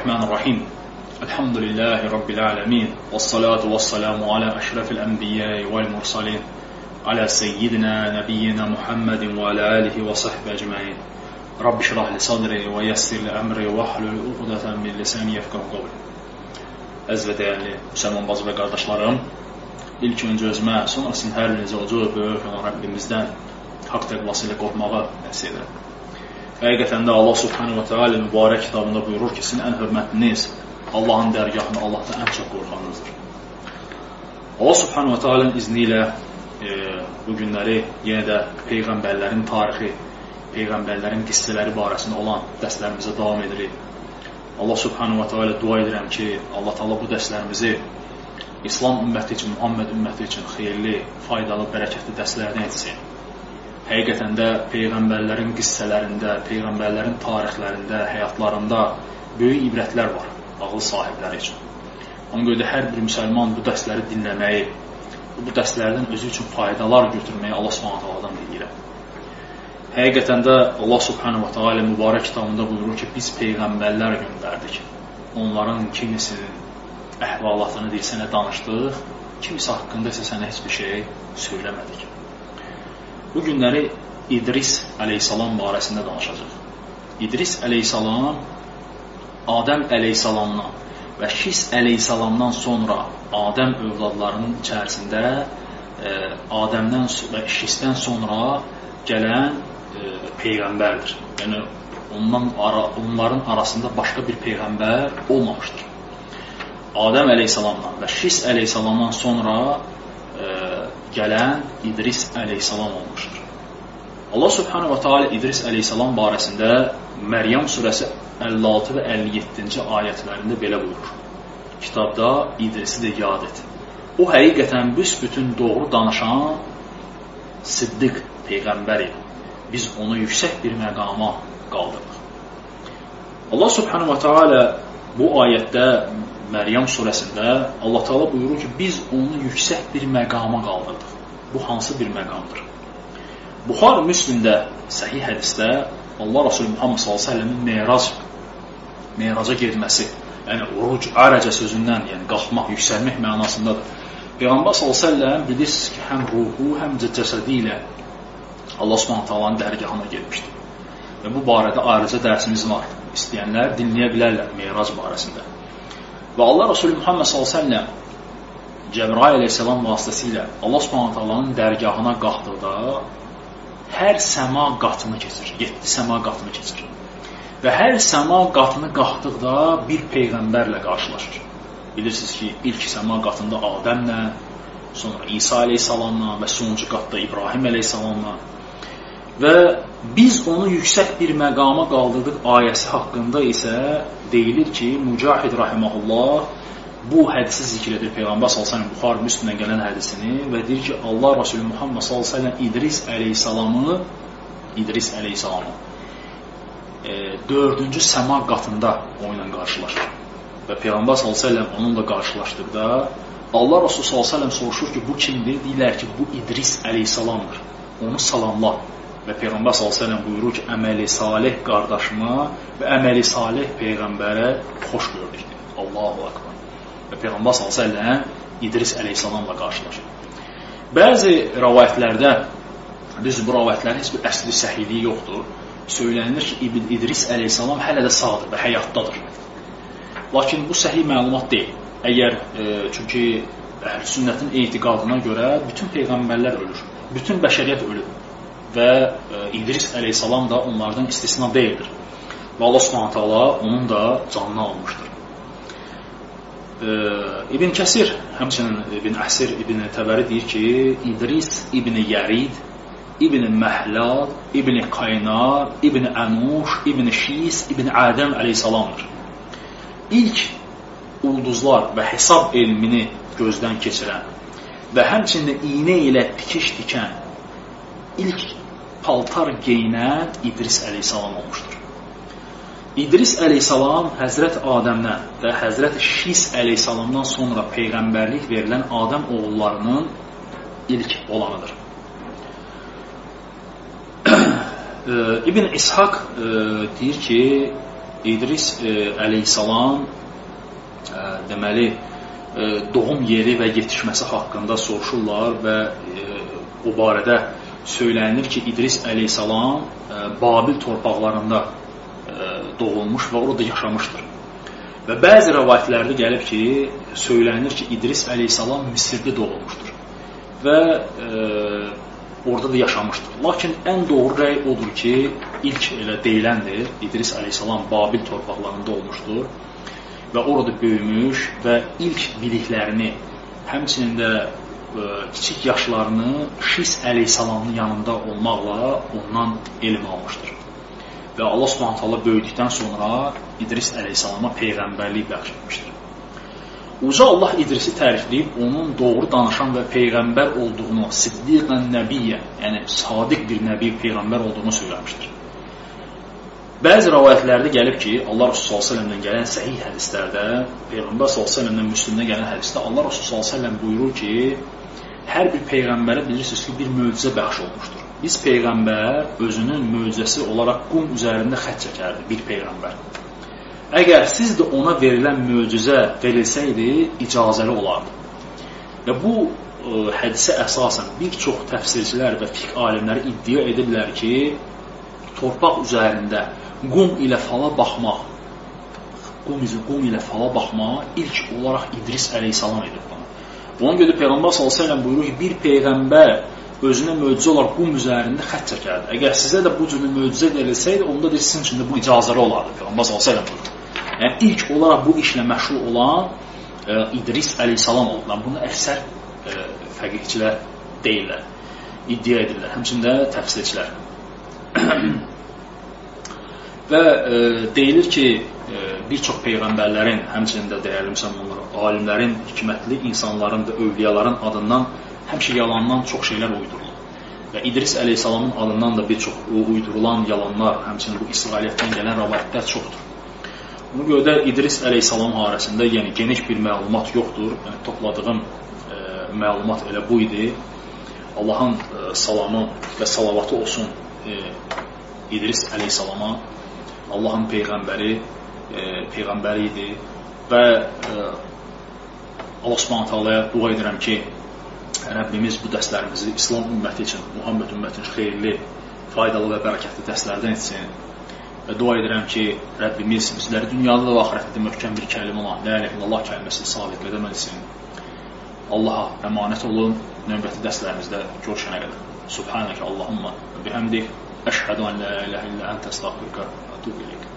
Bismillahirrahmanirrahim. Elhamdülillahi Rabbil alemin. Vessalatu vesselamu ala eşrefil enbiyai vel mursalin. Ala seyyidina, nebiyyina Muhammedin ve ala alihi ve sahbihi ecmain. Rabbi şrah li sadri ve yessir li emri ve hlul uqdatan min lisani yefqahu qawli. Əziz və dəyərli müsəlman bacı və qardaşlarım, ilk öncə özümə, sonra sizin hər birinizə ucu böyük olan Rabbimizdən haqq təqvası ilə qorxmağa nəsib edirəm. Həqiqətən də Allah Subhanahu wa Ta'ala mübarək kitabında buyurur ki, sizin ən hörmətliniz Allahın dərgahını Allahdan ən çox qorxanınızdır. Allah Subhanahu wa Ta'ala'nın izni ilə bu günləri yenə də Peyğəmbərlərin tarixi, Peyğəmbərlərin qissələri barəsində olan dərslərimizə davam edirik. Allah Subhanahu wa Ta'ala dua edirəm ki, Allah Ta'ala bu dərslərimizi İslam ümməti üçün, Muhammed ümməti üçün xeyirli, faydalı, bərəkətli dərslərdən etsin. Həqiqətən də Peyğəmbərlərin qissələrində, Peyğəmbərlərin tarixlərində, həyatlarında böyük ibrətlər var ağıl sahibləri üçün. Ona görə də hər bir müsəlman bu dərsləri dinləməyi, bu dərslərdən özü üçün faydalar götürməyi Allah Subhanahu wa Ta'aladan diləyirəm. Həqiqətən də Allah Subhanahu wa Ta'ala mübarək kitabında buyurur ki, biz Peyğəmbərlər göndərdik. Onların kimisinin əhvalatını sənə danışdıq, kimisi haqqında isə sənə heç bir şey söyləmədik. Bu günləri İdris əleyhissalam barəsində danışacaq. İdris əleyhissalam Adəm əleyhissalamdan və Şis əleyhissalamdan sonra Adəm övladlarının içərisində Adəmdən və Şisdən sonra gələn Peyğəmbərdir. Yəni, onların arasında başqa bir Peyğəmbər olmamışdır. Adəm əleyhissalamdan və Şis əleyhissalamdan sonra gələn İdris əleyhissalam olmuşdur. Allah Subhanahu wa Ta'ala İdris əleyhissalam barəsində Məryəm surəsi 56 və 57-ci ayətlərində belə buyurur. Kitabda İdrisi də yad et. O həqiqətən büsbütün doğru danışan Siddiq Peyğəmbər idi. Biz onu yüksək bir məqama qaldırdıq. Allah Subhanahu wa Ta'ala bu ayətdə Məryəm surəsində Allah Teala buyurur ki, biz onu yüksək bir məqama qaldırdıq. Bu hansı bir məqamdır? Buxari Müslimdə səhih hədisdə Allah Resulü Muhammed s.ə.v-in meyraca getməsi, yəni uruc, ərəcə sözündən, yəni qalxmaq, yüksəlmək mənasındadır. Peyğəmbər s.ə.v bilirsiniz ki, həm ruhu, həm cəsədi ilə Allah s.ə.v-in dərgahına getmişdir. Və bu barədə ayrıca dərsimiz var. İstəyənlər dinləyə bilərlər meyrac barəsində. Və Allah Resulü Muhammed s.ə.v Cəbrail əleyhissalam vasitəsilə Allah s.ə.v-in dərgahına qalxdıqda hər səma qatını keçir, 7 səma qatını keçir. Və hər səma qatını qalxdıqda bir Peyğəmbərlə qarşılaşır. Bilirsiniz ki, ilk səma qatında Adəmlə, sonra İsa əleyhissalamla və sonuncu qatda İbrahim əleyhissalamla. Və biz onu yüksək bir məqama qaldırdıq ayəsi haqqında isə deyilir ki, Mücahid rahiməhullah bu hədisi zikr edir Peyğəmbər s.ə.v Buxari Müslimdən gələn hədisini və deyir ki, Allah Resulü Muhammed s.ə.v İdris əleyhissalamı 4-cü səma qatında onunla qarşılaşır. Və Peyğəmbər s.ə.v onunla qarşılaşdıqda Allah Resulü s.ə.v soruşur ki, bu kimdir? Deyirlər ki, bu İdris əleyhissalamdır. Onu salamla. Və Peyğəmbər s.ə.v buyurur ki, əməli salih qardaşıma və əməli salih Peyğəmbərə xoş gördük. Allahu Akbar. Və Peyğəmbər s.ə.v İdris əleyhissalamla qarşılaşır. Bəzi rəvayətlərdə, düz bu rəvayətlərin heç bir əsli səhiliyi yoxdur. Söylənilir ki, İdris əleyhissalam hələ də sağdır və həyatdadır. Lakin bu səhih məlumat deyil. Çünki əhl-sünnətin etiqadına görə bütün Peyğəmbərlər ölür, bütün bəşəriyyət ölür. Və İdris əleyhissalam da onlardan istisna deyildir. Və Allah Subhanahu Taala onun da canını almışdır. İbn Kəsir, həmçinin İbn Əsir, İbn Təbəri deyir ki, İdris İbn Yərid, İbn Məhlad, İbn Qaynar, İbn Ənuş, İbn Şis, İbn Adəm əleyhissalamdır. İlk ulduzlar və hesab elmini gözdən keçirən və həmçinin iynə ilə tikiş tikən ilk paltar geyinən İdris əleyhissalam olmuşdur. İdris əleyhissalam Həzrət Adəmdən və Həzrət Şis əleyhissalamdan sonra Peyğəmbərlik verilən Adəm oğullarının ilk olanıdır. İbn İshaq deyir ki, İdris əleyhissalam deməli doğum yeri və yetişməsi haqqında soruşurlar və o barədə söylənir ki, İdris əleyhissalam Babil torpaqlarında doğulmuş və orada yaşamışdır. Və bəzi rəvayətlərdə gəlib ki, söylənir ki, İdris əleyhissalam Misirdə doğulmuşdur və orada da yaşamışdır. Lakin ən doğru rəy odur ki, ilk elə deyiləndir, İdris əleyhissalam Babil torpaqlarında olmuşdur və orada böyümüş və ilk biliklərini, həmçinin də kiçik yaşlarını Şis əleyhissalamın yanında olmaqla ondan elm almışdır. Və Allah Subhanahu taala böyüdükdən sonra İdris əleyhissalama peyğəmbərlik bəxş etmişdir. Uca Allah İdrisi tərifləyib onun doğru danışan və peyğəmbər olduğunu, siddiqən nəbiyyə, yəni sadiq bir nəbi peyğəmbər olduğunu söyləmişdir. Bəzi rəvayətlərdə gəlib ki, Allah Resulü s.ə.v-dən gələn səhih hədislərdə, Peyğəmbər s.ə.v-dən Müslümdə gələn hədisdə Allah Resulü s.ə.v buyurur ki, hər bir peyğəmbərə bilirsiniz ki, bir möcüzə bəxş olmuşdur. Biz peyğəmbər özünün möcüzəsi olaraq qum üzərində xətt çəkərdi, bir peyğəmbər. Əgər siz də ona verilən möcüzə verilsəydi, icazəli olardı. Və bu hədisə əsasən bir çox təfsirçilər və fiqh alimləri iddia edirlər ki, torpaq üzərində qum ilə fala baxmaq, qum ilə fala baxmaq ilk olaraq İdris əleyhissalam edir bunu. Buna görə Peyğəmbər s.ə.v buyurur ki, bir peyğəmbər özünə möcüzə olaraq qum üzərində xətt çəkərdi. Əgər sizə də bu cür möcüzə verilsəydi, onda da sizin üçün də bu icazəli olardı. Peyğəmbər s.ə.v buyurur. Yəni ilk olaraq bu işlə məşğul olan İdris əleyhissalam oldu. Bunu əksər fəqihçilər deyirlər, iddia edirlər, həmçində təfsirçilər. Və deyilir ki, bir çox peyğəmbərlərin, həmçinin də dəyərli müsəlmanlar, alimlərin, hikmətli insanların və övliyaların adından həmişə yalandan çox şeylər uydurulur. Və İdris əleyhissalamın adından da bir çox uydurulan yalanlar, həmçinin bu İsrailiyyətdən gələn rəvayətlər çoxdur. Buna görə də İdris əleyhissalam barəsində yəni geniş bir məlumat yoxdur. Yəni, topladığım məlumat elə bu idi. Allahın salamı və salavatı olsun İdris əleyhissalama. Allahın peyğəmbəri idi və Allah Subhanahu taalaya dua edirəm ki, Rəbbimiz bu dərslərimizi İslam ümməti üçün, Muhammed ümməti üçün xeyirli, faydalı və bərəkətli dərslərdən etsin. Və dua edirəm ki, Rəbbimiz bizləri dünyada və axirətdə möhkəm bir kəlimə olan La ilahe illallah kəlməsini sabit etsin. Allaha əmanət olun. Növbəti dərslərimizdə görüşənə qədər. Subhanəkə Allahumma və bihamdik. Əşhədu an la ilahe illə əntə əstəğfiruka və etûbu ileyk.